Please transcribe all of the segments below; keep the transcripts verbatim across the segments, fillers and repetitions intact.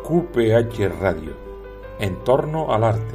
Q P H Radio, en torno al arte.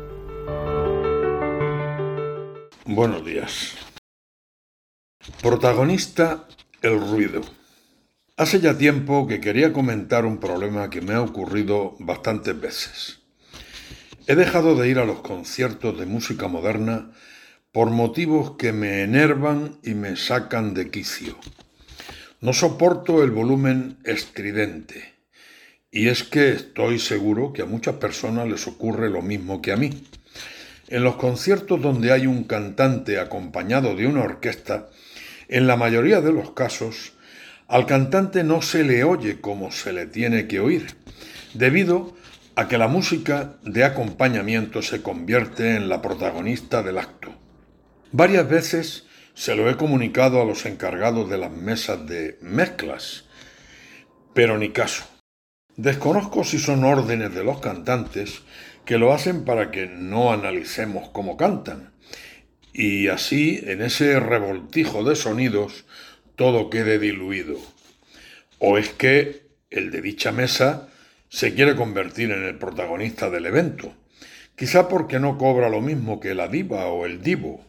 Buenos días. Protagonista, el ruido. Hace ya tiempo que quería comentar un problema que me ha ocurrido bastantes veces. He dejado de ir a los conciertos de música moderna por motivos que me enervan y me sacan de quicio. No soporto el volumen estridente, y es que estoy seguro que a muchas personas les ocurre lo mismo que a mí. En los conciertos donde hay un cantante acompañado de una orquesta, en la mayoría de los casos, al cantante no se le oye como se le tiene que oír, debido a que la música de acompañamiento se convierte en la protagonista del acto. Varias veces se lo he comunicado a los encargados de las mesas de mezclas, pero ni caso. Desconozco si son órdenes de los cantantes que lo hacen para que no analicemos cómo cantan, y así, en ese revoltijo de sonidos, todo quede diluido. O es que el de dicha mesa se quiere convertir en el protagonista del evento, quizá porque no cobra lo mismo que la diva o el divo.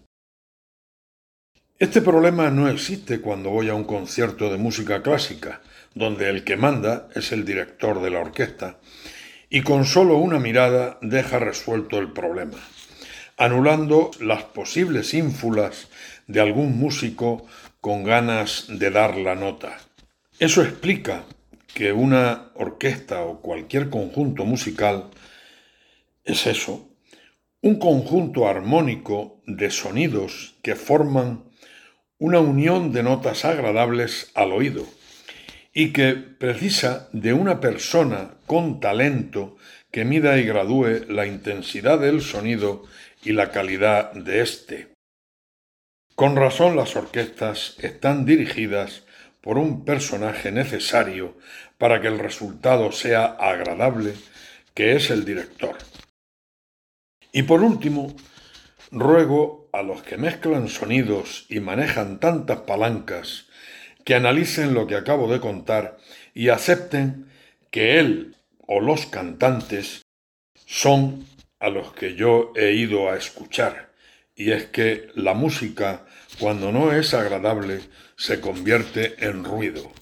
Este problema no existe cuando voy a un concierto de música clásica, donde el que manda es el director de la orquesta, y con solo una mirada deja resuelto el problema, anulando las posibles ínfulas de algún músico con ganas de dar la nota. Eso explica que una orquesta o cualquier conjunto musical es eso, un conjunto armónico de sonidos que forman una unión de notas agradables al oído y que precisa de una persona con talento que mida y gradúe la intensidad del sonido y la calidad de éste. Con razón, las orquestas están dirigidas por un personaje necesario para que el resultado sea agradable, que es el director. Y por último, ruego a los que mezclan sonidos y manejan tantas palancas que analicen lo que acabo de contar y acepten que él o los cantantes son a los que yo he ido a escuchar, y es que la música, cuando no es agradable, se convierte en ruido.